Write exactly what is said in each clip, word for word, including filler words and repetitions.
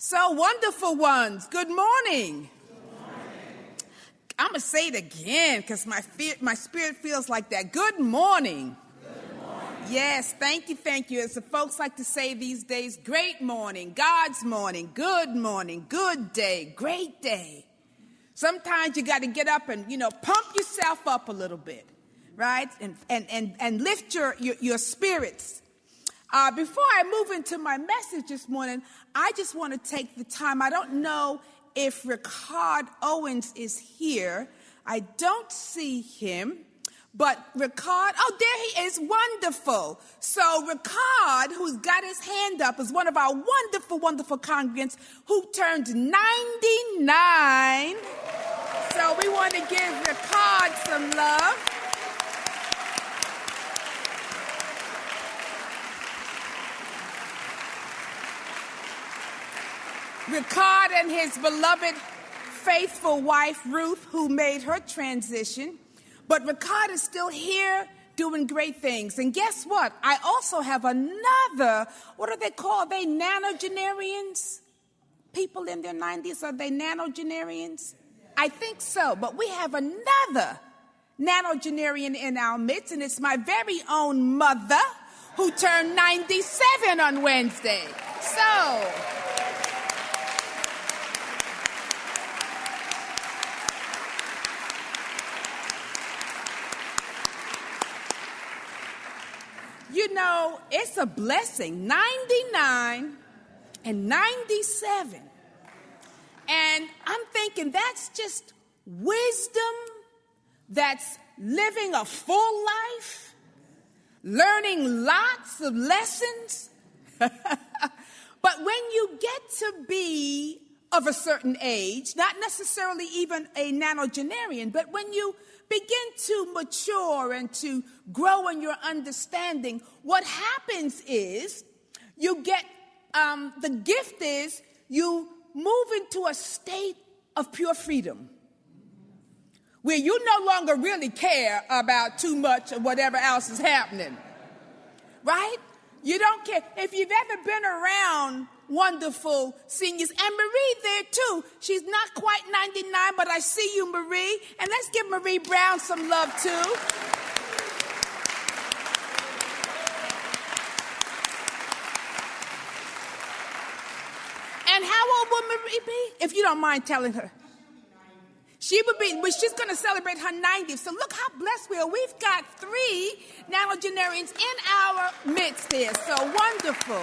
So, wonderful ones, good morning. Good morning. I'm going to say it again because my, fe- my spirit feels like that. Good morning. Good morning. Yes, thank you, thank you. As the folks like to say these days, great morning, God's morning, good morning, good day, great day. Sometimes you got to get up and, you know, pump yourself up a little bit, right? And and and, and lift your, your, your spirits. Uh, before I move into my message this morning, I just want to take the time. I don't know if Ricard Owens is here. I don't see him. But Ricard, oh, there he is. Wonderful. So Ricard, who's got his hand up, is one of our wonderful, wonderful congregants who turned ninety-nine. So we want to give Ricard some love. Ricard and his beloved, faithful wife, Ruth, who made her transition. But Ricard is still here doing great things. And guess what? I also have another, what are they called? Are they nanogenarians? People in their nineties, are they nanogenarians? I think so. But we have another nanogenarian in our midst, and it's my very own mother who turned ninety-seven on Wednesday. So... you know, it's a blessing, ninety-nine and ninety-seven. And I'm thinking that's just wisdom, that's living a full life, learning lots of lessons. But when you get to be of a certain age, not necessarily even a nanogenarian, but when you begin to mature and to grow in your understanding, what happens is you get, um, the gift is you move into a state of pure freedom where you no longer really care about too much of whatever else is happening, right? You don't care. If you've ever been around wonderful seniors, and Marie there too. She's not quite ninety-nine, but I see you, Marie. And let's give Marie Brown some love too. And how old will Marie be? If you don't mind telling her. She would be, but she's going to celebrate her ninetieth. So look how blessed we are. We've got three nanogenarians in our midst here. So wonderful.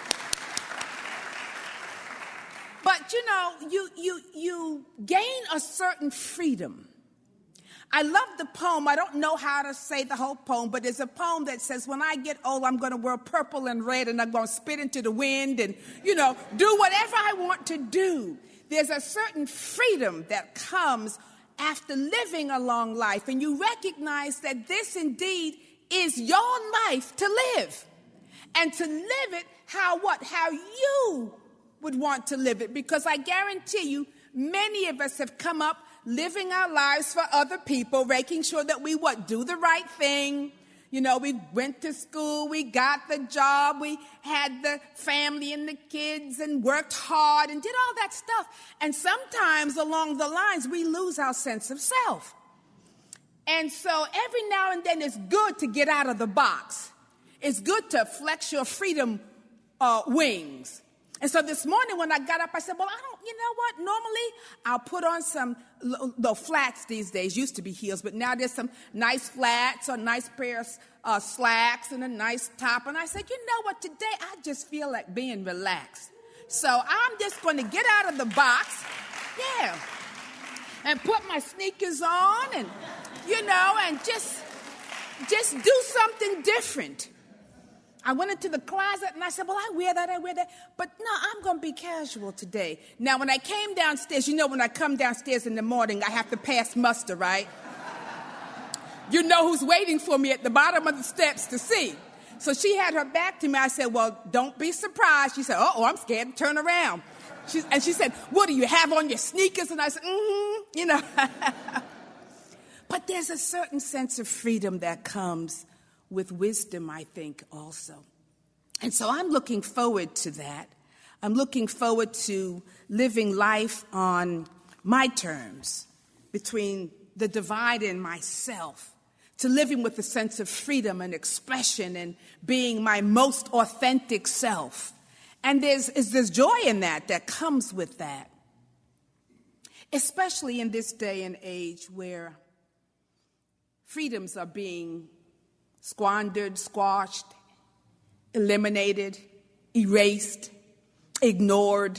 But, you know, you, you, you gain a certain freedom. I love the poem. I don't know how to say the whole poem, but there's a poem that says, when I get old, I'm going to wear purple and red, and I'm going to spit into the wind and, you know, do whatever I want to do. There's a certain freedom that comes after living a long life, and you recognize that this indeed is your life to live. And to live it how what? How you would want to live it, because I guarantee you many of us have come up living our lives for other people, making sure that we what do the right thing. You know, we went to school, we got the job, we had the family and the kids and worked hard and did all that stuff. And sometimes along the lines we lose our sense of self. And so every now and then it's good to get out of the box. It's good to flex your freedom uh, wings. And so this morning when I got up, I said, well, I don't, you know what? Normally I'll put on some, the flats these days used to be heels, but now there's some nice flats or nice pair of uh, slacks and a nice top. And I said, you know what? Today I just feel like being relaxed. So I'm just going to get out of the box, yeah, and put my sneakers on and, you know, and just, just do something different. I went into the closet and I said, well, I wear that, I wear that. But no, I'm going to be casual today. Now, when I came downstairs, you know, when I come downstairs in the morning, I have to pass muster, right? You know who's waiting for me at the bottom of the steps to see. So she had her back to me. I said, well, don't be surprised. She said, uh-oh, I'm scared to turn around. She, and she said, what do you have on your sneakers? And I said, mm-hmm, you know. But there's a certain sense of freedom that comes with wisdom, I think, also. And so I'm looking forward to that. I'm looking forward to living life on my terms, between the divide and myself, to living with a sense of freedom and expression and being my most authentic self. And there's, there's joy in that that comes with that, especially in this day and age where freedoms are being squandered, squashed, eliminated, erased, ignored,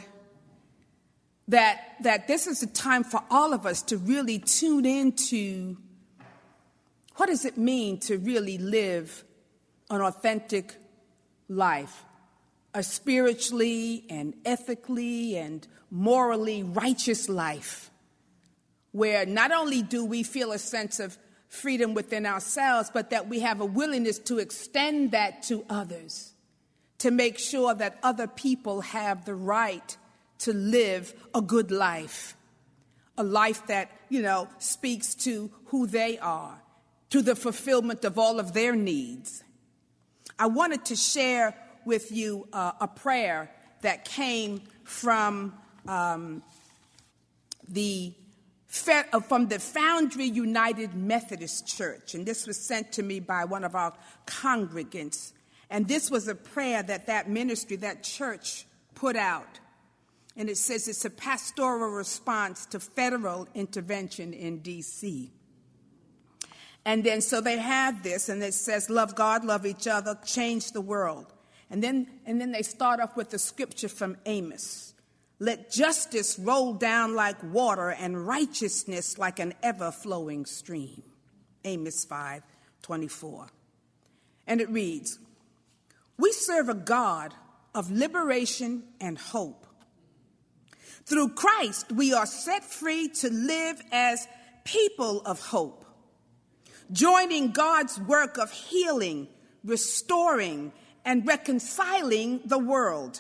that, that this is a time for all of us to really tune into what does it mean to really live an authentic life, a spiritually and ethically and morally righteous life, where not only do we feel a sense of freedom within ourselves, but that we have a willingness to extend that to others, to make sure that other people have the right to live a good life, a life that, you know, speaks to who they are, to the fulfillment of all of their needs. I wanted to share with you uh, a prayer that came from um, the from the Foundry United Methodist Church, and this was sent to me by one of our congregants. And this was a prayer that that ministry, that church, put out. And it says it's a pastoral response to federal intervention in D C And then so they have this, and it says, love God, love each other, change the world. And then, and then they start off with the scripture from Amos. Let justice roll down like water and righteousness like an ever-flowing stream. Amos five twenty-four. And it reads, we serve a God of liberation and hope. Through Christ, we are set free to live as people of hope, joining God's work of healing, restoring, and reconciling the world.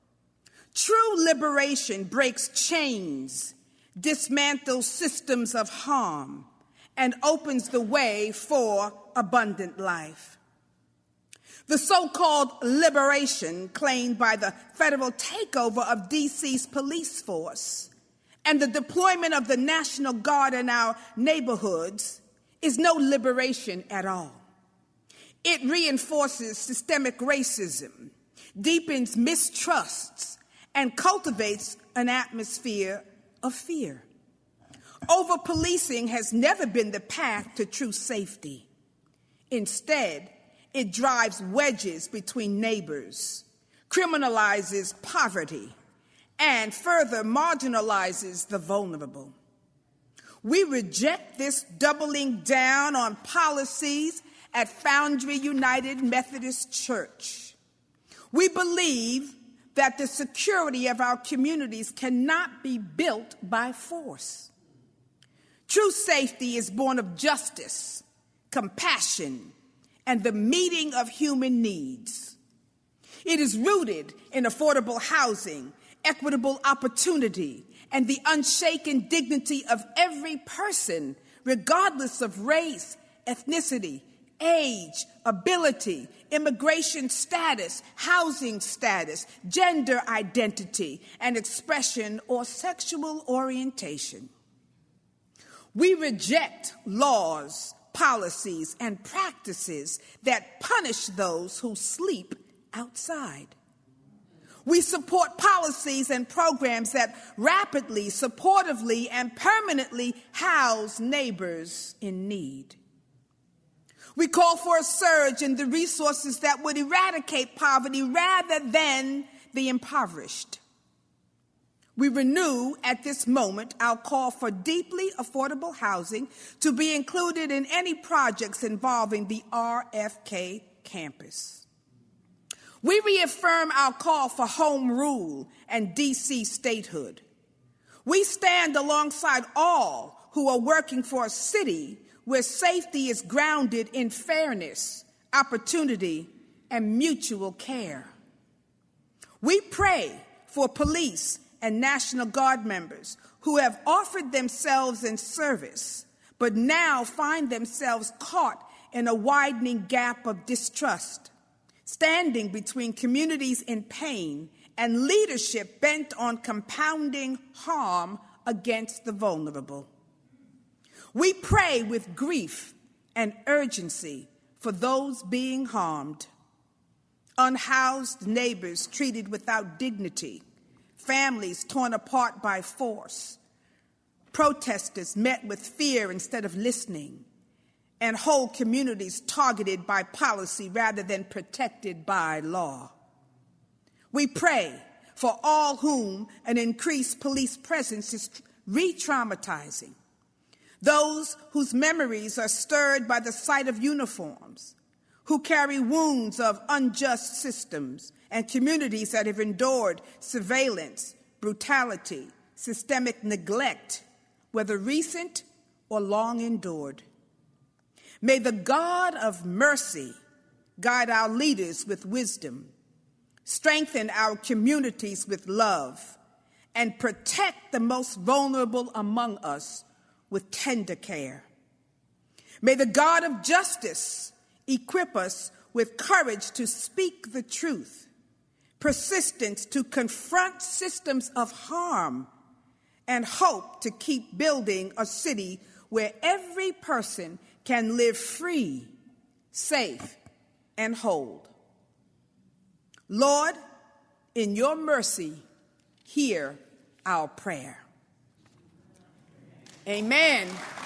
True liberation breaks chains, dismantles systems of harm, and opens the way for abundant life. The so-called liberation claimed by the federal takeover of D C's police force and the deployment of the National Guard in our neighborhoods is no liberation at all. It reinforces systemic racism, deepens mistrusts, and cultivates an atmosphere of fear. Over-policing has never been the path to true safety. Instead, it drives wedges between neighbors, criminalizes poverty, and further marginalizes the vulnerable. We reject this doubling down on policies at Foundry United Methodist Church. We believe that the security of our communities cannot be built by force. True safety is born of justice, compassion, and the meeting of human needs. It is rooted in affordable housing, equitable opportunity, and the unshaken dignity of every person, regardless of race, ethnicity, age, ability, immigration status, housing status, gender identity, and expression or sexual orientation. We reject laws, policies, and practices that punish those who sleep outside. We support policies and programs that rapidly, supportively, and permanently house neighbors in need. We call for a surge in the resources that would eradicate poverty rather than the impoverished. We renew at this moment our call for deeply affordable housing to be included in any projects involving the R F K campus. We reaffirm our call for home rule and D C statehood. We stand alongside all who are working for a city where safety is grounded in fairness, opportunity, and mutual care. We pray for police and National Guard members who have offered themselves in service, but now find themselves caught in a widening gap of distrust, standing between communities in pain and leadership bent on compounding harm against the vulnerable. We pray with grief and urgency for those being harmed, unhoused neighbors treated without dignity, families torn apart by force, protesters met with fear instead of listening, and whole communities targeted by policy rather than protected by law. We pray for all whom an increased police presence is re-traumatizing, those whose memories are stirred by the sight of uniforms, who carry wounds of unjust systems and communities that have endured surveillance, brutality, systemic neglect, whether recent or long endured. May the God of mercy guide our leaders with wisdom, strengthen our communities with love, and protect the most vulnerable among us with tender care. May the God of justice equip us with courage to speak the truth, persistence to confront systems of harm, and hope to keep building a city where every person can live free, safe, and whole. Lord, in your mercy, hear our prayer. Amen.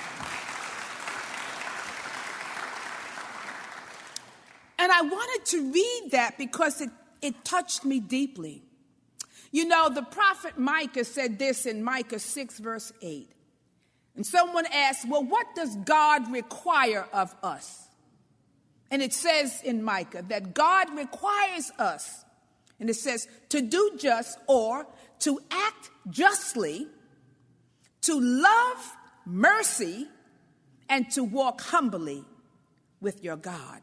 And I wanted to read that because it, it touched me deeply. You know, the prophet Micah said this in Micah six, verse eight. And someone asked, well, what does God require of us? And it says in Micah that God requires us, and it says, to do just or to act justly, to love mercy, and to walk humbly with your God.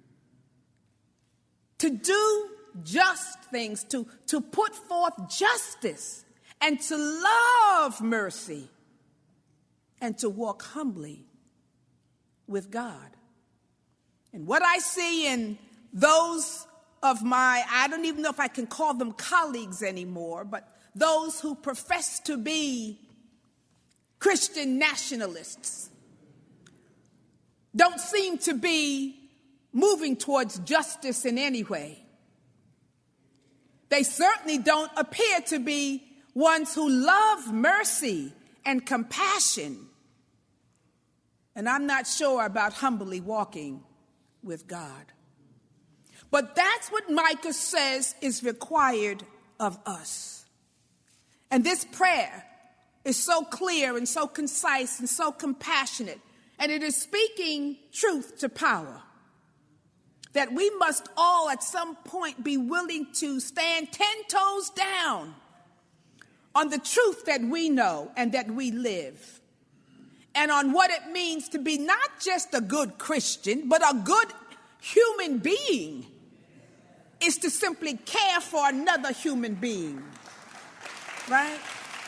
To do just things, to, to put forth justice, and to love mercy, and to walk humbly with God. And what I see in those of my, I don't even know if I can call them colleagues anymore, but those who profess to be Christian nationalists don't seem to be moving towards justice in any way. They certainly don't appear to be ones who love mercy and compassion. And I'm not sure about humbly walking with God. But that's what Micah says is required of us. And this prayer is so clear and so concise and so compassionate, and it is speaking truth to power, that we must all at some point be willing to stand ten toes down on the truth that we know and that we live, and on what it means to be not just a good Christian, but a good human being is to simply care for another human being, right?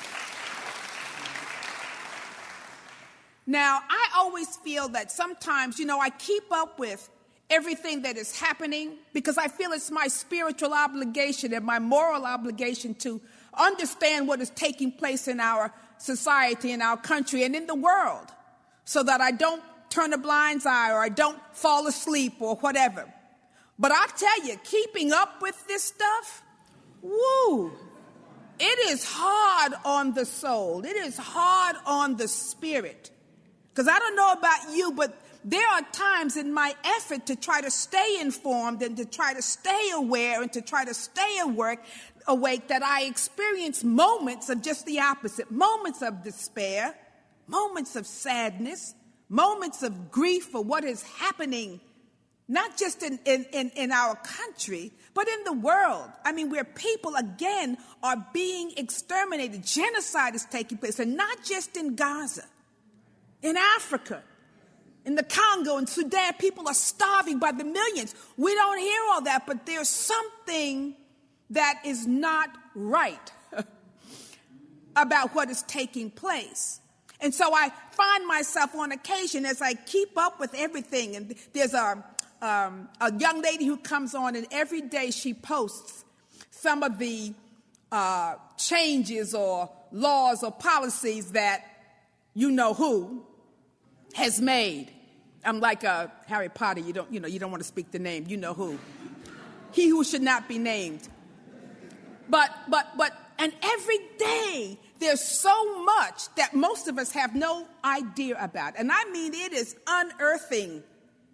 Now, I always feel that sometimes, you know, I keep up with everything that is happening because I feel it's my spiritual obligation and my moral obligation to understand what is taking place in our society, in our country, and in the world, so that I don't turn a blind eye or I don't fall asleep or whatever. But I tell you, keeping up with this stuff, woo, it is hard on the soul. It is hard on the spirit. Because I don't know about you, but there are times in my effort to try to stay informed and to try to stay aware and to try to stay awake, awake that I experience moments of just the opposite, moments of despair, moments of sadness, moments of grief for what is happening, not just in, in, in, in our country, but in the world. I mean, where people, again, are being exterminated. Genocide is taking place, and not just in Gaza, in Africa, in the Congo, in Sudan. People are starving by the millions. We don't hear all that, but there's something that is not right about what is taking place. And so I find myself on occasion as I keep up with everything, and there's a, um, a young lady who comes on, and every day she posts some of the uh, changes or laws or policies that you know who has made. I'm like uh, Harry Potter. You don't, you know, you don't want to speak the name. You know who. He who should not be named. But, but, but, and every day there's so much that most of us have no idea about. And I mean, it is unearthing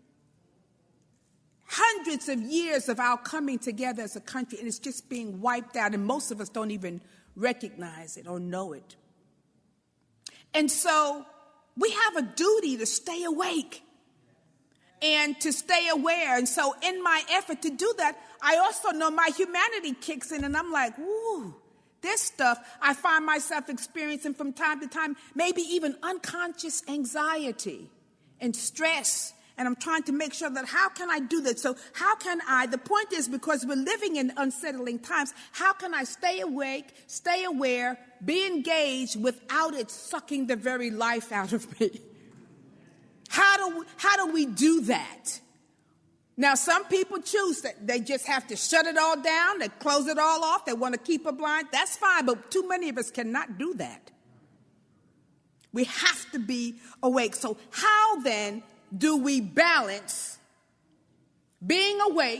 hundreds of years of our coming together as a country, and it's just being wiped out, and most of us don't even recognize it or know it. And so we have a duty to stay awake and to stay aware. And so in my effort to do that, I also know my humanity kicks in, and I'm like, woo, this stuff I find myself experiencing from time to time, maybe even unconscious anxiety and stress. And I'm trying to make sure that how can I do that? So how can I, the point is, because we're living in unsettling times, how can I stay awake, stay aware, be engaged without it sucking the very life out of me? How do we, how do we do that? Now, some people choose that they just have to shut it all down, they close it all off, they want to keep a blind. That's fine, but too many of us cannot do that. We have to be awake. So how then do we balance being awake,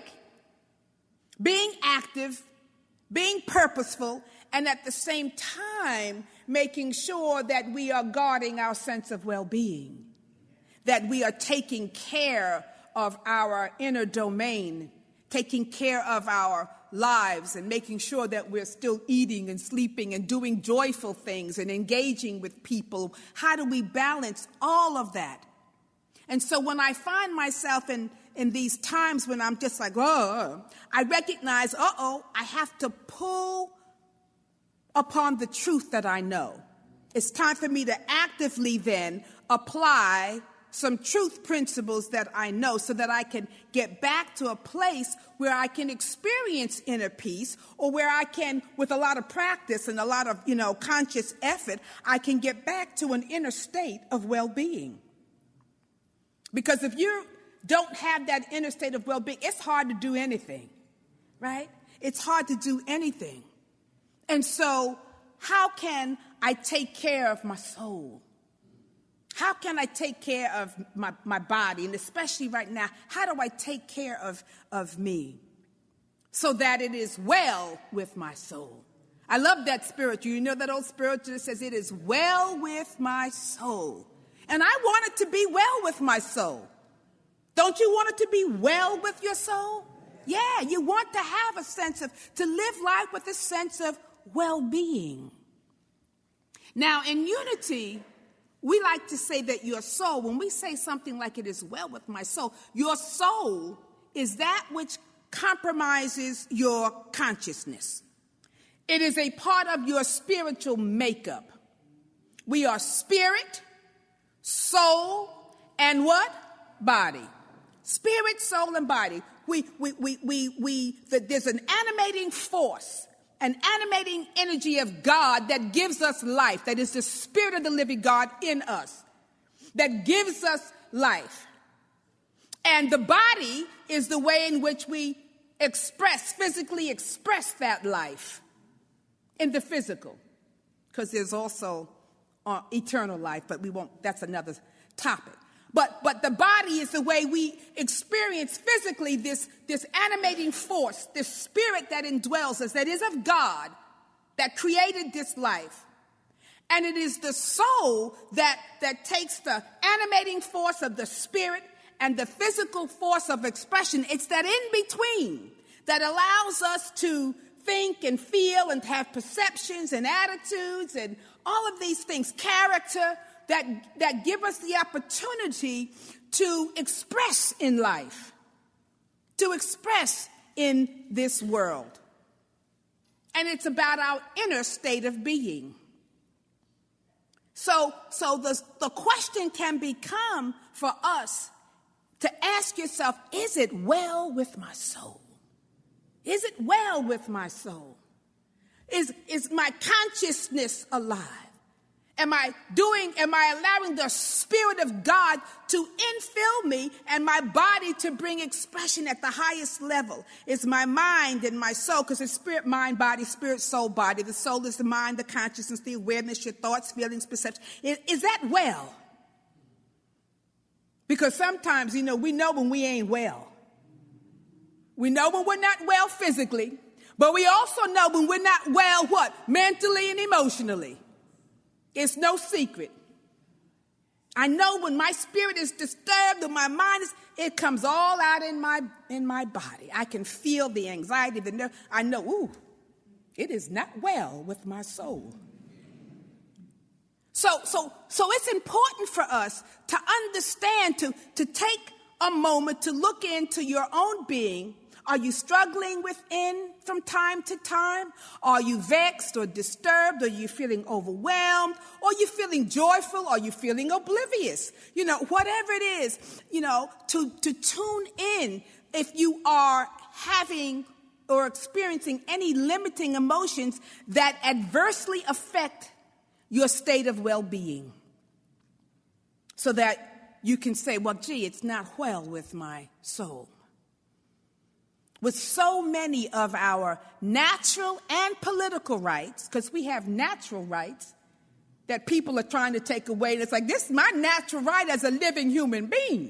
being active, being purposeful, and at the same time making sure that we are guarding our sense of well-being, that we are taking care of our inner domain, taking care of our lives and making sure that we're still eating and sleeping and doing joyful things and engaging with people? How do we balance all of that? And so when I find myself in, in these times when I'm just like, oh, I recognize, uh-oh, I have to pull upon the truth that I know. It's time for me to actively then apply some truth principles that I know so that I can get back to a place where I can experience inner peace, or where I can, with a lot of practice and a lot of, you know, conscious effort, I can get back to an inner state of well-being. Because if you don't have that inner state of well-being, it's hard to do anything, right? It's hard to do anything. And so how can I take care of my soul? How can I take care of my, my body? And especially right now, how do I take care of, of me so that it is well with my soul? I love that spiritual. You know that old spiritual that says, it is well with my soul. And I want it to be well with my soul. Don't you want it to be well with your soul? Yeah, you want to have a sense of, to live life with a sense of well-being. Now, in Unity, we like to say that your soul, when we say something like it is well with my soul, your soul is that which compromises your consciousness. It is a part of your spiritual makeup. We are spirit, soul, and what? Body. Spirit, soul, and body. We, we, we, we, we, the, there's an animating force, an animating energy of God that gives us life, that is the Spirit of the living God in us, that gives us life. And the body is the way in which we express, physically express that life in the physical, because there's also uh, eternal life, but we won't, that's another topic. But but the body is the way we experience physically this, this animating force, this spirit that indwells us, that is of God, that created this life. And it is the soul that, that takes the animating force of the spirit and the physical force of expression. It's that in between that allows us to think and feel and have perceptions and attitudes and all of these things, character, that, that give us the opportunity to express in life, to express in this world. And it's about our inner state of being. So, so the, the question can become for us to ask yourself, is it well with my soul? Is it well with my soul? Is, is my consciousness alive? Am I doing, am I allowing the Spirit of God to infill me and my body to bring expression at the highest level? It's my mind and my soul, because it's spirit, mind, body, spirit, soul, body. The soul is the mind, the consciousness, the awareness, your thoughts, feelings, perception. Is, is that well? Because sometimes, you know, we know when we ain't well. We know when we're not well physically, but we also know when we're not well, what? Mentally and emotionally. It's no secret. I know when my spirit is disturbed and my mind is, it comes all out in my in my body. I can feel the anxiety, the nerve. I know, ooh, it is not well with my soul. So, so, so it's important for us to understand, to, to take a moment to look into your own being. Are you struggling within from time to time? Are you vexed or disturbed? Are you feeling overwhelmed? Are you feeling joyful? Are you feeling oblivious? You know, whatever it is, you know, to, to tune in if you are having or experiencing any limiting emotions that adversely affect your state of well-being, so that you can say, well, gee, it's not well with my soul. With so many of our natural and political rights, because we have natural rights that people are trying to take away. And it's like, this is my natural right as a living human being.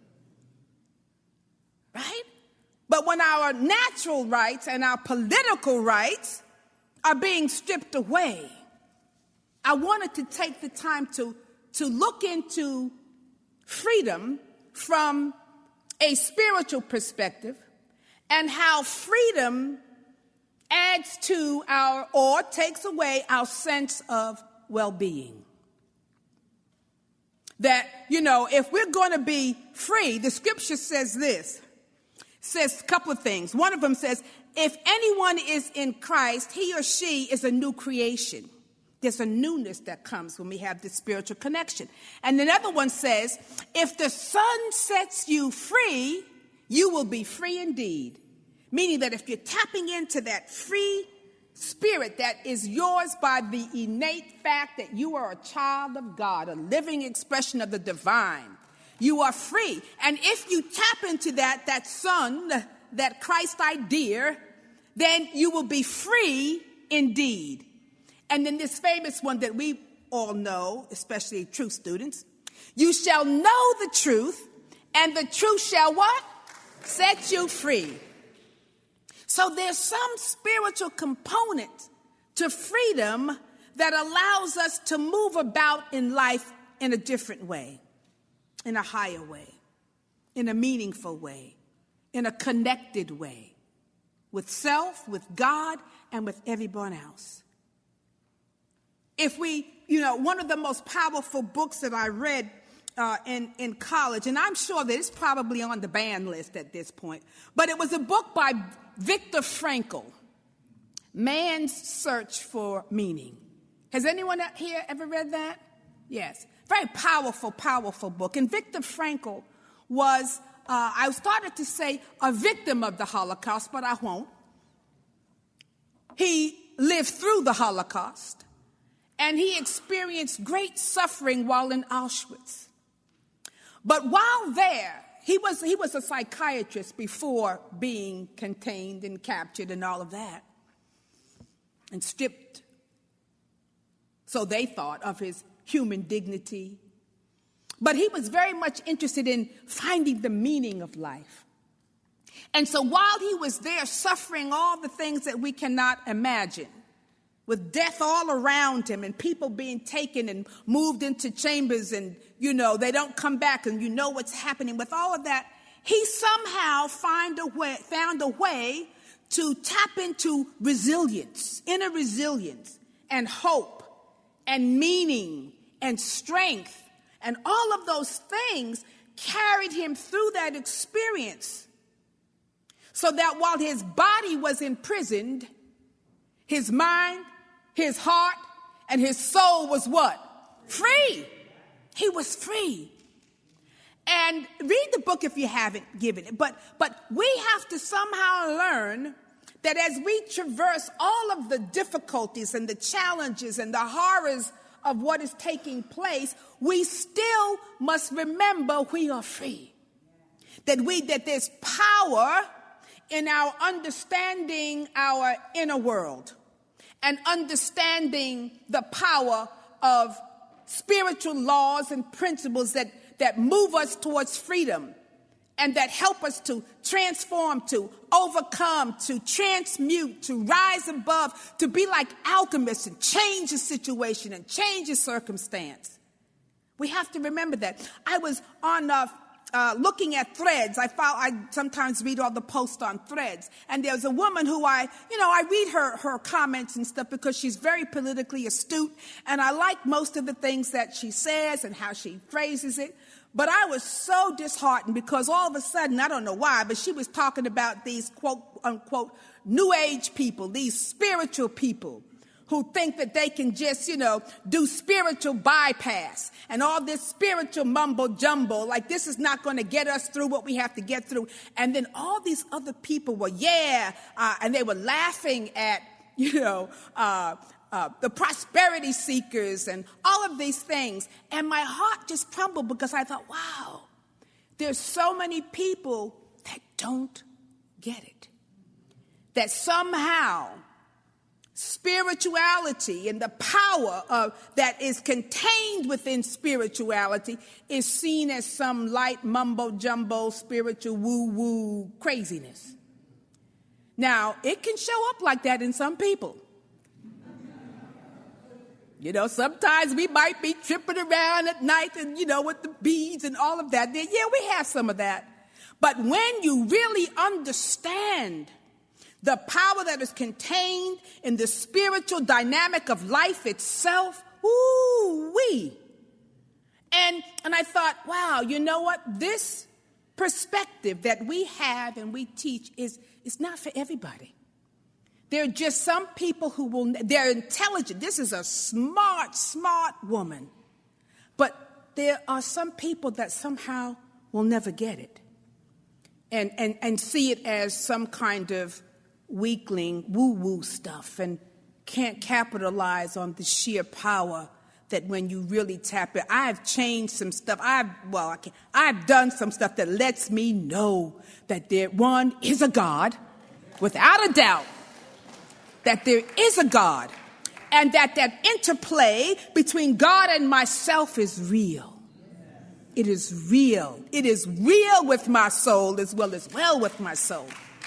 Right? But when our natural rights and our political rights are being stripped away, I wanted to take the time to, to look into freedom from a spiritual perspective, and how freedom adds to our, or takes away our sense of well-being. That, you know, if we're going to be free, the scripture says this, says a couple of things. One of them says, if anyone is in Christ, he or she is a new creation. There's a newness that comes when we have this spiritual connection. And another one says, if the Son sets you free, you will be free indeed. Meaning that if you're tapping into that free spirit that is yours by the innate fact that you are a child of God, a living expression of the divine, you are free. And if you tap into that, that Son, that Christ idea, then you will be free indeed. And then this famous one that we all know, especially truth students, you shall know the truth, and the truth shall what? Set you free. So there's some spiritual component to freedom that allows us to move about in life in a different way, in a higher way, in a meaningful way, in a connected way, with self, with God, and with everyone else. If we, you know, one of the most powerful books that I read uh, in, in college, and I'm sure that it's probably on the banned list at this point, but it was a book by Viktor Frankl, Man's Search for Meaning. Has anyone here ever read that? Yes. Very powerful, powerful book. And Viktor Frankl was, uh, I started to say, a victim of the Holocaust, but I won't. He lived through the Holocaust, and he experienced great suffering while in Auschwitz. But while there, He was, he was a psychiatrist before being contained and captured and all of that, and stripped, so they thought, of his human dignity. But he was very much interested in finding the meaning of life. And so while he was there suffering all the things that we cannot imagine, with death all around him and people being taken and moved into chambers and, you know, they don't come back and you know what's happening. With all of that, he somehow find a way, found a way to tap into resilience, inner resilience and hope and meaning and strength. And all of those things carried him through that experience, so that while his body was imprisoned, his mind, his heart, and his soul was what? Free. He was free. And read the book if you haven't given it. But, but we have to somehow learn that as we traverse all of the difficulties and the challenges and the horrors of what is taking place, we still must remember we are free. That we, that there's power in our understanding our inner world and understanding the power of spiritual laws and principles that, that move us towards freedom and that help us to transform, to overcome, to transmute, to rise above, to be like alchemists and change the situation and change the circumstance. We have to remember that. I was on uh, uh, looking at Threads. I follow, I sometimes read all the posts on Threads. And there's a woman who I, you know, I read her, her comments and stuff because she's very politically astute. And I like most of the things that she says and how she phrases it. But I was so disheartened because all of a sudden, I don't know why, but she was talking about these quote unquote new age people, these spiritual people who think that they can just, you know, do spiritual bypass and all this spiritual mumbo jumbo, like this is not going to get us through what we have to get through. And then all these other people were, yeah, uh, and they were laughing at, you know, uh, Uh, the prosperity seekers and all of these things. And my heart just crumbled because I thought, wow, there's so many people that don't get it. That somehow spirituality and the power of that is contained within spirituality is seen as some light mumbo-jumbo spiritual woo-woo craziness. Now, it can show up like that in some people. You know, sometimes we might be tripping around at night and, you know, with the beads and all of that. Yeah, we have some of that. But when you really understand the power that is contained in the spiritual dynamic of life itself, ooh-wee. And, and I thought, wow, you know what? This perspective that we have and we teach is, is not for everybody. There are just some people who will, they're intelligent. This is a smart, smart woman. But there are some people that somehow will never get it and, and, and see it as some kind of weakling, woo-woo stuff and can't capitalize on the sheer power that when you really tap it. I've changed some stuff. I've, well, I can't, I've done some stuff that lets me know that there, one, is a God, without a doubt. That there is a God, and that that interplay between God and myself is real. It is real. It is real with my soul as well as well with my soul.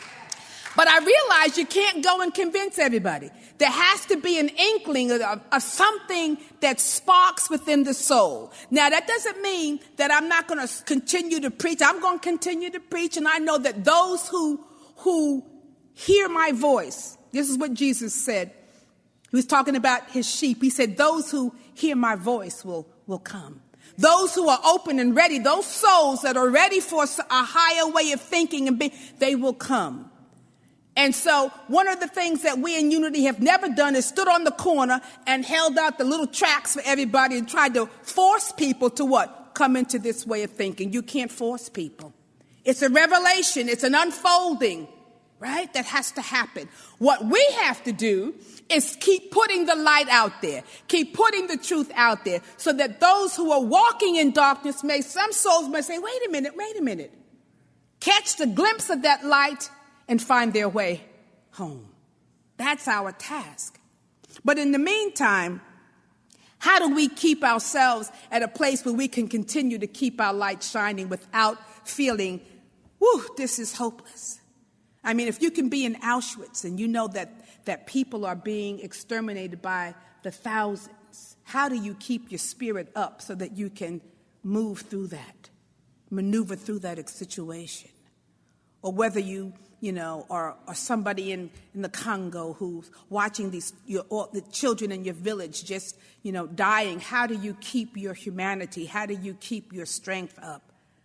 But I realize you can't go and convince everybody. There has to be an inkling of, of something that sparks within the soul. Now, that doesn't mean that I'm not going to continue to preach. I'm going to continue to preach, and I know that those who who hear my voice. This is what Jesus said. He was talking about his sheep. He said, those who hear my voice will, will come. Those who are open and ready, those souls that are ready for a higher way of thinking, and being, they will come. And so one of the things that we in Unity have never done is stood on the corner and held out the little tracts for everybody and tried to force people to what? Come into this way of thinking. You can't force people. It's a revelation. It's an unfolding. Right? That has to happen. What we have to do is keep putting the light out there. Keep putting the truth out there so that those who are walking in darkness may, some souls may say, wait a minute, wait a minute. Catch the glimpse of that light and find their way home. That's our task. But in the meantime, how do we keep ourselves at a place where we can continue to keep our light shining without feeling, whew, this is hopeless? I mean, if you can be in Auschwitz and you know that, that people are being exterminated by the thousands, how do you keep your spirit up so that you can move through that, maneuver through that situation? Or whether you, you know, are, are somebody in, in the Congo who's watching these your, or the children in your village just, you know, dying, how do you keep your humanity? How do you keep your strength up?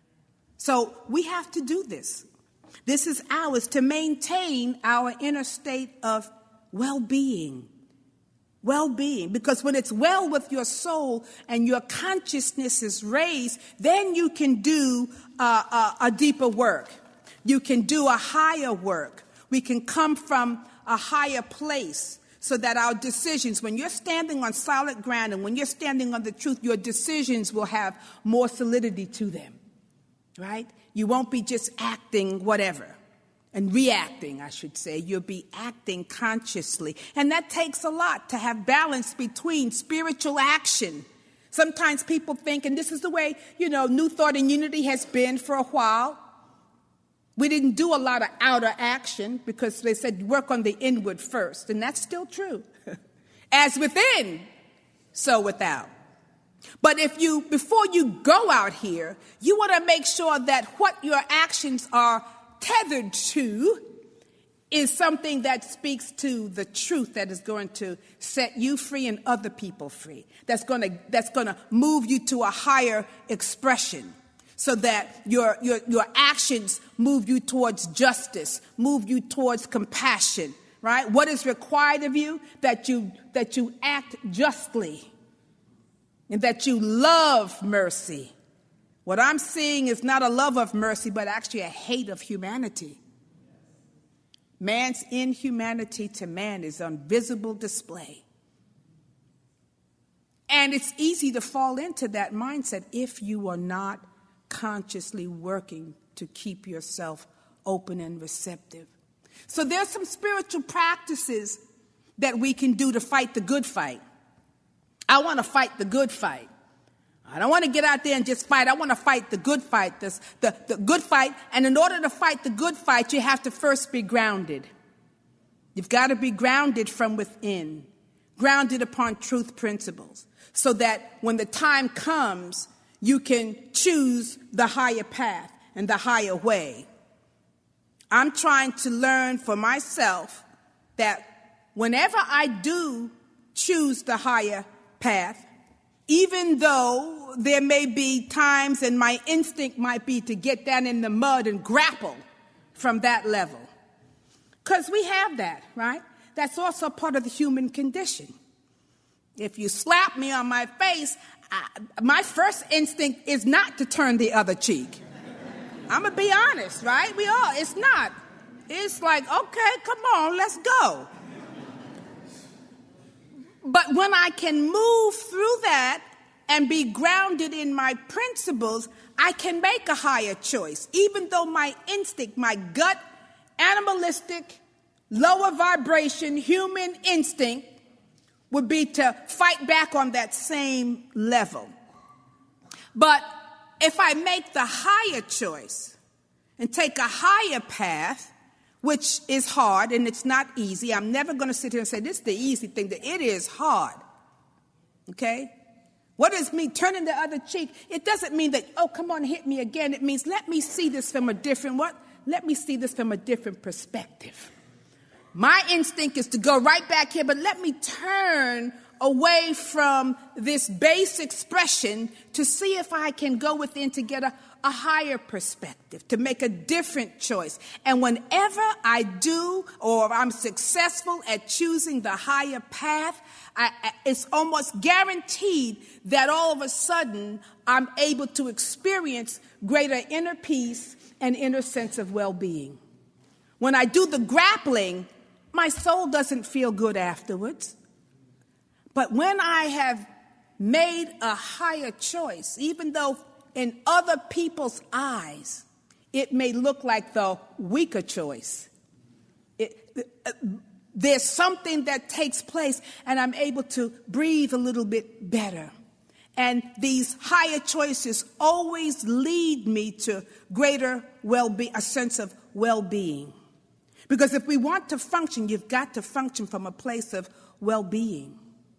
So we have to do this. This is ours to maintain our inner state of well-being. Well-being. Because when it's well with your soul and your consciousness is raised, then you can do uh, a, a deeper work. You can do a higher work. We can come from a higher place so that our decisions, when you're standing on solid ground and when you're standing on the truth, your decisions will have more solidity to them, right? You won't be just acting whatever and reacting, I should say. You'll be acting consciously. And that takes a lot to have balance between spiritual action. Sometimes people think, and this is the way, you know, New Thought and Unity has been for a while. We didn't do a lot of outer action because they said work on the inward first, and that's still true. As within, so without. But if you, before you go out here, you want to make sure that what your actions are tethered to is something that speaks to the truth that is going to set you free and other people free. That's going to, that's going to move you to a higher expression. So that your, your, your actions move you towards justice, move you towards compassion, right? What is required of you? That you, that you act justly and that you love mercy. What I'm seeing is not a love of mercy, but actually a hate of humanity. Man's inhumanity to man is on visible display. And it's easy to fall into that mindset if you are not consciously working to keep yourself open and receptive. So there's some spiritual practices that we can do to fight the good fight. I want to fight the good fight. I don't want to get out there and just fight. I want to fight the good fight, this, the, the good fight. And in order to fight the good fight, you have to first be grounded. You've got to be grounded from within, grounded upon truth principles, so that when the time comes, you can choose the higher path and the higher way. I'm trying to learn for myself that whenever I do choose the higher path, even though there may be times and my instinct might be to get down in the mud and grapple from that level. Because we have that, right? That's also part of the human condition. If you slap me on my face, I, my first instinct is not to turn the other cheek. I'm going to be honest, right? We all, it's not. It's like, okay, come on, let's go. But when I can move through that and be grounded in my principles, I can make a higher choice. Even though my instinct, my gut, animalistic, lower vibration, human instinct would be to fight back on that same level. But if I make the higher choice and take a higher path, which is hard and it's not easy, I'm never going to sit here and say this is the easy thing. That it is hard. Okay? What does mean turning the other cheek? It doesn't mean that, oh, come on, hit me again. It means let me see this from a different what? Let me see this from a different perspective. My instinct is to go right back here, but let me turn away from this base expression to see if I can go within to get a, a higher perspective, to make a different choice. And whenever I do, or I'm successful at choosing the higher path, I, I, it's almost guaranteed that all of a sudden I'm able to experience greater inner peace and inner sense of well-being. When I do the grappling, my soul doesn't feel good afterwards. But when I have made a higher choice, even though in other people's eyes it may look like the weaker choice, it, uh, there's something that takes place and I'm able to breathe a little bit better. And these higher choices always lead me to greater well-being, a sense of well-being. Because if we want to function, you've got to function from a place of well-being.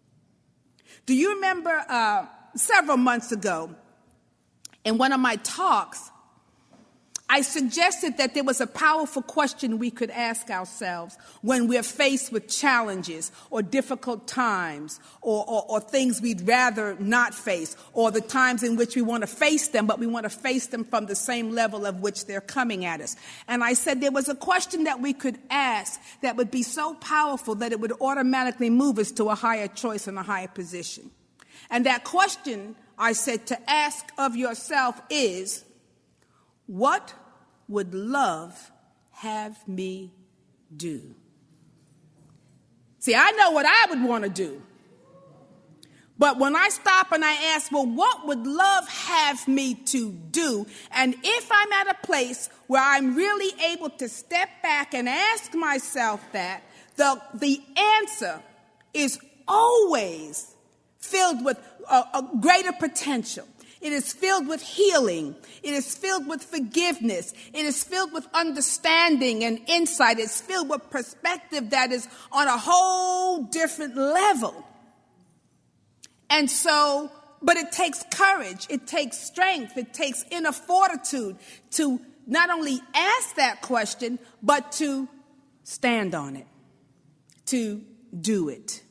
Do you remember uh, several months ago, in one of my talks, I suggested that there was a powerful question we could ask ourselves when we're faced with challenges or difficult times or, or, or things we'd rather not face, or the times in which we want to face them, but we want to face them from the same level of which they're coming at us. And I said there was a question that we could ask that would be so powerful that it would automatically move us to a higher choice and a higher position. And that question, I said, to ask of yourself is, what would love have me do? See, I know what I would want to do. But when I stop and I ask, well, what would love have me to do? And if I'm at a place where I'm really able to step back and ask myself that, the, the answer is always filled with a, a greater potential. It is filled with healing. It is filled with forgiveness. It is filled with understanding and insight. It's filled with perspective that is on a whole different level. And so, but it takes courage. It takes strength. It takes inner fortitude to not only ask that question, but to stand on it, to do it.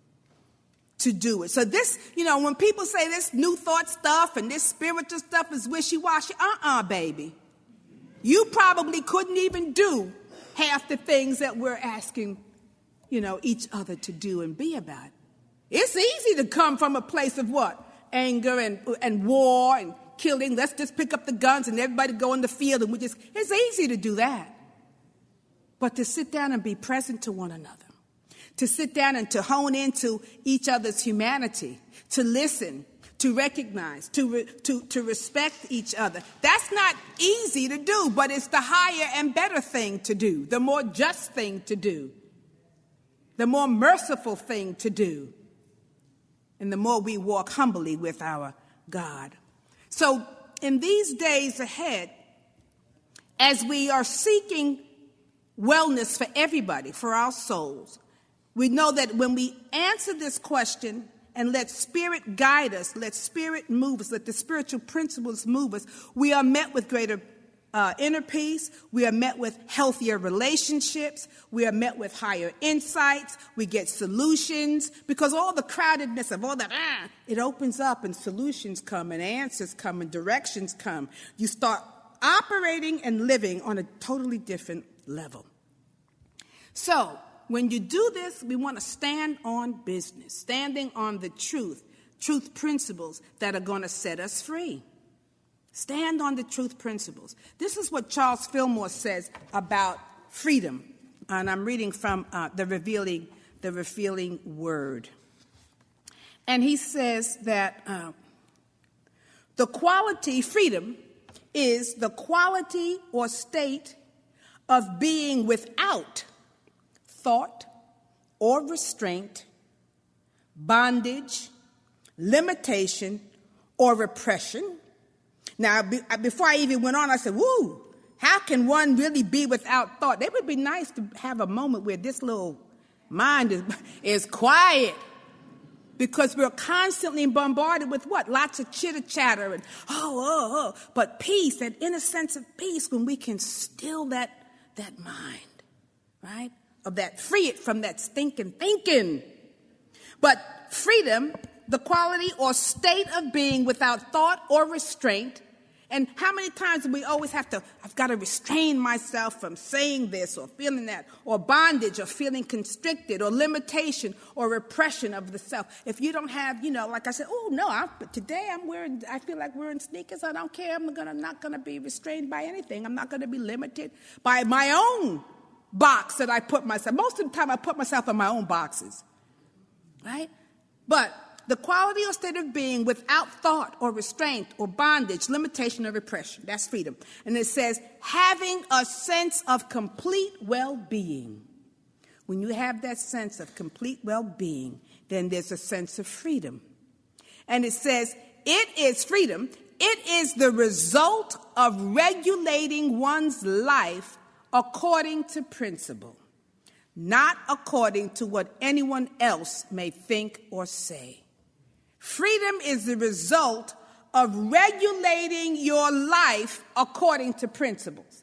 To do it. So this, you know, when people say this new thought stuff and this spiritual stuff is wishy-washy, uh-uh, baby. You probably couldn't even do half the things that we're asking, you know, each other to do and be about. It's easy to come from a place of what? Anger and, and war and killing. Let's just pick up the guns and everybody go in the field and we just, it's easy to do that. But to sit down and be present to one another, to sit down and to hone into each other's humanity, to listen, to recognize, to, re, to, to respect each other. That's not easy to do, but it's the higher and better thing to do, the more just thing to do, the more merciful thing to do, and the more we walk humbly with our God. So in these days ahead, as we are seeking wellness for everybody, for our souls, we know that when we answer this question and let Spirit guide us, let Spirit move us, let the spiritual principles move us, we are met with greater uh, inner peace, we are met with healthier relationships, we are met with higher insights, we get solutions, because all the crowdedness of all that, ah, it opens up and solutions come and answers come and directions come. You start operating and living on a totally different level. So, when you do this, we want to stand on business, standing on the truth, truth principles that are going to set us free. Stand on the truth principles. This is what Charles Fillmore says about freedom. And I'm reading from uh, the revealing, the revealing word. And he says that uh, the quality, freedom, is the quality or state of being without thought or restraint, bondage, limitation, or repression. Now, be, before I even went on, I said, woo, how can one really be without thought? It would be nice to have a moment where this little mind is, is quiet, because we're constantly bombarded with what? Lots of chitter-chatter and oh, oh, oh. But peace, that inner sense of peace, when we can still that, that mind, right? Of that, free it from that stinking thinking. But freedom, the quality or state of being without thought or restraint. And how many times do we always have to, I've got to restrain myself from saying this or feeling that, or bondage or feeling constricted or limitation or repression of the self. If you don't have, you know, like I said, oh, no, I, today I'm wearing, I feel like wearing sneakers. I don't care. I'm gonna, not going to be restrained by anything. I'm not going to be limited by my own box that I put myself. Most of the time I put myself in my own boxes, right? But the quality or state of being without thought or restraint or bondage, limitation or repression, that's freedom. And it says having a sense of complete well-being. When you have that sense of complete well-being, then there's a sense of freedom. And it says it is freedom. It is the result of regulating one's life according to principle, not according to what anyone else may think or say. Freedom is the result of regulating your life according to principles.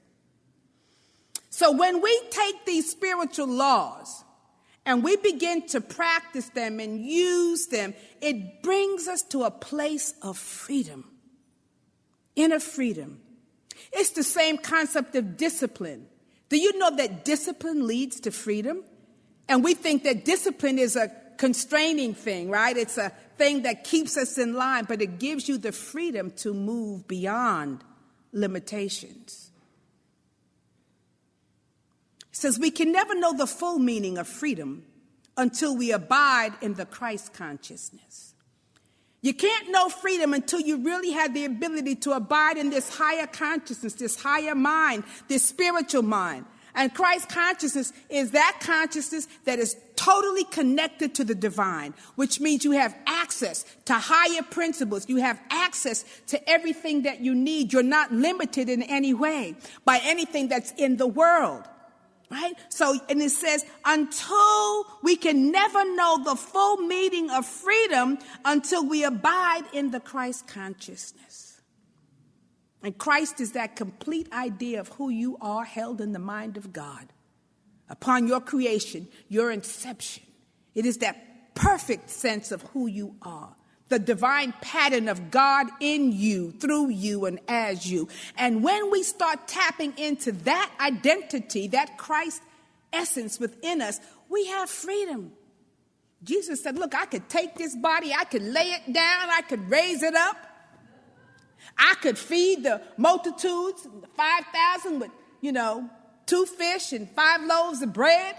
So when we take these spiritual laws and we begin to practice them and use them, it brings us to a place of freedom, inner freedom. It's the same concept of discipline. Do you know that discipline leads to freedom? And we think that discipline is a constraining thing, right? It's a thing that keeps us in line, but it gives you the freedom to move beyond limitations. It says we can never know the full meaning of freedom until we abide in the Christ consciousness. You can't know freedom until you really have the ability to abide in this higher consciousness, this higher mind, this spiritual mind. And Christ consciousness is that consciousness that is totally connected to the divine, which means you have access to higher principles. You have access to everything that you need. You're not limited in any way by anything that's in the world, right? So, and it says, until we can never know the full meaning of freedom until we abide in the Christ consciousness. And Christ is that complete idea of who you are held in the mind of God. Upon your creation, your inception, it is that perfect sense of who you are. The divine pattern of God in you, through you, and as you. And when we start tapping into that identity, that Christ essence within us, we have freedom. Jesus said, look, I could take this body, I could lay it down, I could raise it up. I could feed the multitudes, the five thousand with, you know, two fish and five loaves of bread.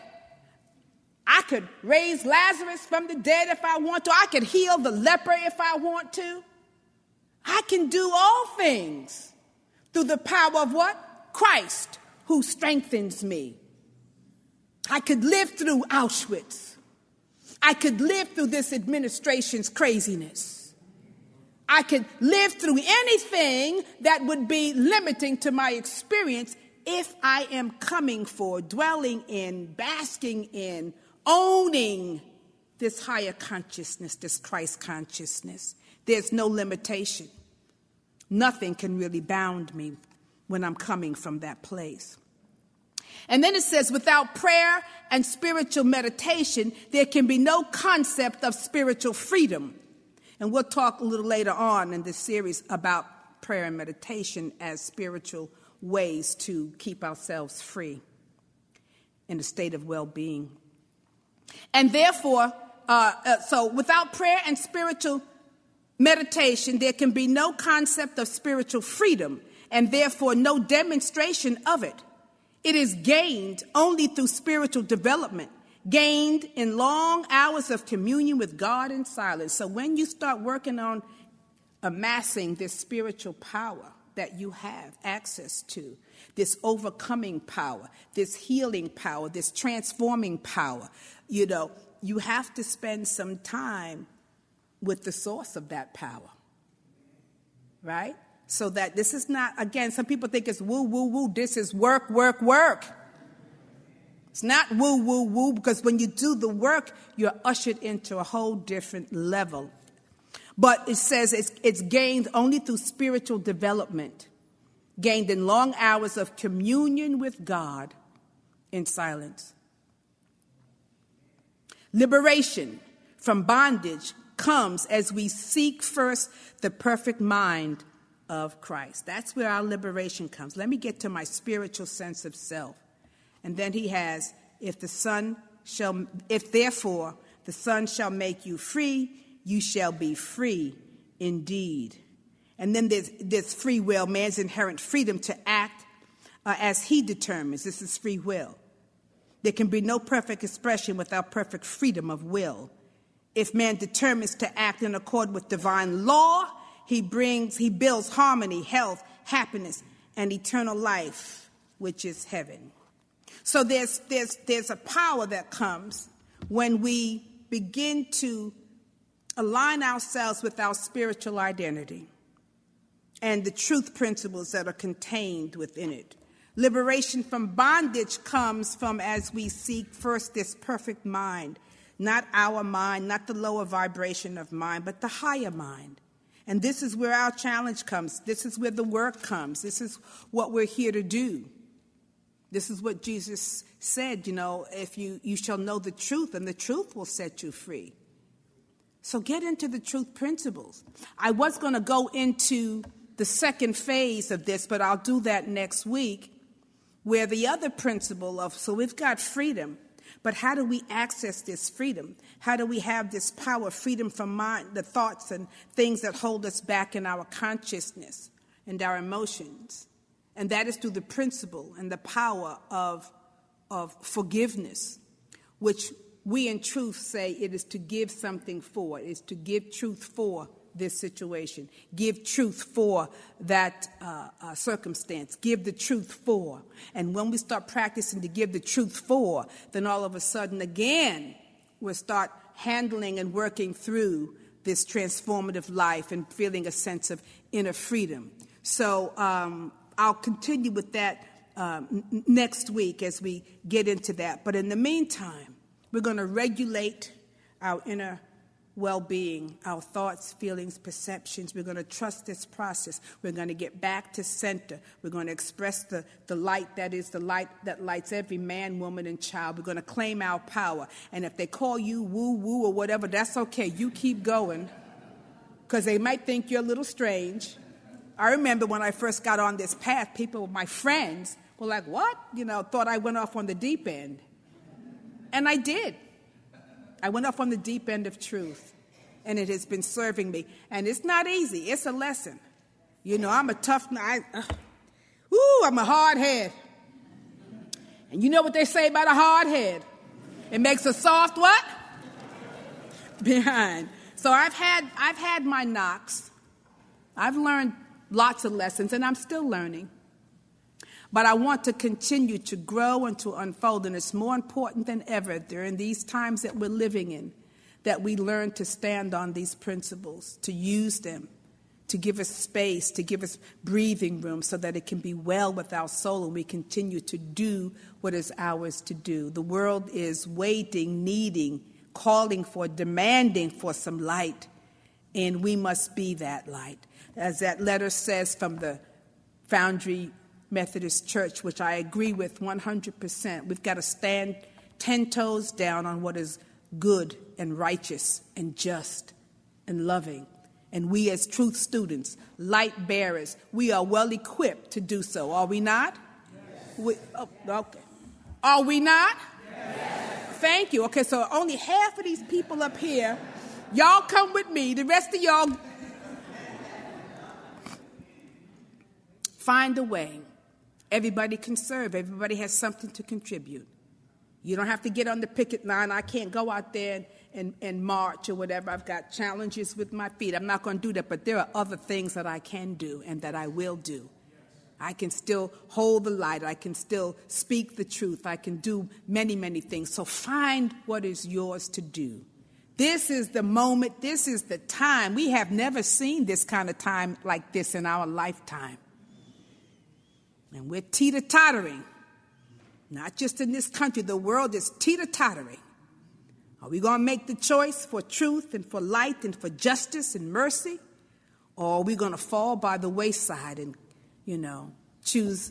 I could raise Lazarus from the dead if I want to. I could heal the leper if I want to. I can do all things through the power of what? Christ, who strengthens me. I could live through Auschwitz. I could live through this administration's craziness. I could live through anything that would be limiting to my experience if I am coming for, dwelling in, basking in, owning this higher consciousness, this Christ consciousness. There's no limitation. Nothing can really bound me when I'm coming from that place. And then it says, without prayer and spiritual meditation, there can be no concept of spiritual freedom. And we'll talk a little later on in this series about prayer and meditation as spiritual ways to keep ourselves free in a state of well-being. And therefore, uh, uh, so without prayer and spiritual meditation, there can be no concept of spiritual freedom, and therefore no demonstration of it. It is gained only through spiritual development, gained in long hours of communion with God in silence. So when you start working on amassing this spiritual power that you have access to, this overcoming power, this healing power, this transforming power, you know, you have to spend some time with the source of that power, right? So that this is not, again, some people think it's woo, woo, woo. This is work, work, work. It's not woo, woo, woo, because when you do the work, you're ushered into a whole different level. But it says it's, it's gained only through spiritual development, gained in long hours of communion with God in silence. Liberation from bondage comes as we seek first the perfect mind of Christ. That's where our liberation comes. Let me get to my spiritual sense of self. And then he has, if the Son shall, if therefore the Son shall make you free, you shall be free indeed. And then there's, there's free will, man's inherent freedom to act uh, as he determines. This is free will. There can be no perfect expression without perfect freedom of will. If man determines to act in accord with divine law, he brings, he builds harmony, health, happiness, and eternal life, which is heaven. So there's, there's, there's a power that comes when we begin to align ourselves with our spiritual identity and the truth principles that are contained within it. Liberation from bondage comes from as we seek first this perfect mind, not our mind, not the lower vibration of mind, but the higher mind. And this is where our challenge comes. This is where the work comes. This is what we're here to do. This is what Jesus said, you know, if you, you shall know the truth, and the truth will set you free. So get into the truth principles. I was going to go into the second phase of this, but I'll do that next week, where the other principle of, so we've got freedom, but how do we access this freedom? How do we have this power, freedom from mind, the thoughts and things that hold us back in our consciousness and our emotions? And that is through the principle and the power of, of forgiveness, which we in truth say it is to give something for. It is to give truth for this situation. Give truth for that uh, uh, circumstance. Give the truth for. And when we start practicing to give the truth for, then all of a sudden again, we'll start handling and working through this transformative life and feeling a sense of inner freedom. So um, I'll continue with that um, n- next week as we get into that. But in the meantime, we're going to regulate our inner well-being, our thoughts, feelings, perceptions. We're going to trust this process. We're going to get back to center. We're going to express the, the light that is the light that lights every man, woman, and child. We're going to claim our power. And if they call you woo-woo or whatever, that's okay. You keep going because they might think you're a little strange. I remember when I first got on this path, people, my friends, were like, what? You know, thought I went off on the deep end. And I did. I went off on the deep end of truth, and it has been serving me. And it's not easy. It's a lesson. You know, I'm a tough, I, uh, ooh, I'm a hard head. And you know what they say about a hard head? It makes a soft what? Behind. So I've had, I've had my knocks. I've learned lots of lessons, and I'm still learning. But I want to continue to grow and to unfold, and it's more important than ever during these times that we're living in that we learn to stand on these principles, to use them, to give us space, to give us breathing room so that it can be well with our soul and we continue to do what is ours to do. The world is waiting, needing, calling for, demanding for some light, and we must be that light. As that letter says from the Foundry Methodist Church, which I agree with one hundred percent. We've got to stand ten toes down on what is good and righteous and just and loving. And we as truth students, light bearers, we are well equipped to do so. Are we not? Yes. We, oh, okay. Are we not? Yes. Thank you. Okay, so only half of these people up here, y'all come with me. The rest of y'all find a way. Everybody can serve. Everybody has something to contribute. You don't have to get on the picket line. I can't go out there and, and, and march or whatever. I've got challenges with my feet. I'm not going to do that. But there are other things that I can do and that I will do. I can still hold the light. I can still speak the truth. I can do many, many things. So find what is yours to do. This is the moment. This is the time. We have never seen this kind of time like this in our lifetime. And we're teeter-tottering, not just in this country. The world is teeter-tottering. Are we going to make the choice for truth and for light and for justice and mercy? Or are we going to fall by the wayside and, you know, choose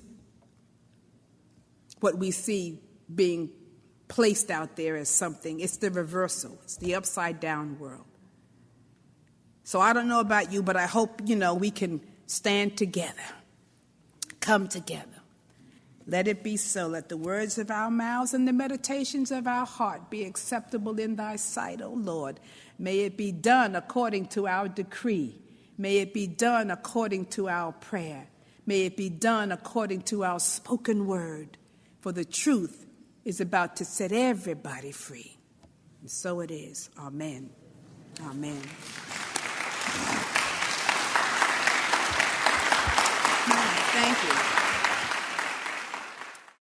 what we see being placed out there as something? It's the reversal. It's the upside-down world. So I don't know about you, but I hope, you know, we can stand together. Come together. Let it be so. Let the words of our mouths and the meditations of our heart be acceptable in thy sight, O Lord. May it be done according to our decree. May it be done according to our prayer. May it be done according to our spoken word. For the truth is about to set everybody free. And so it is. Amen. Amen. Thank you.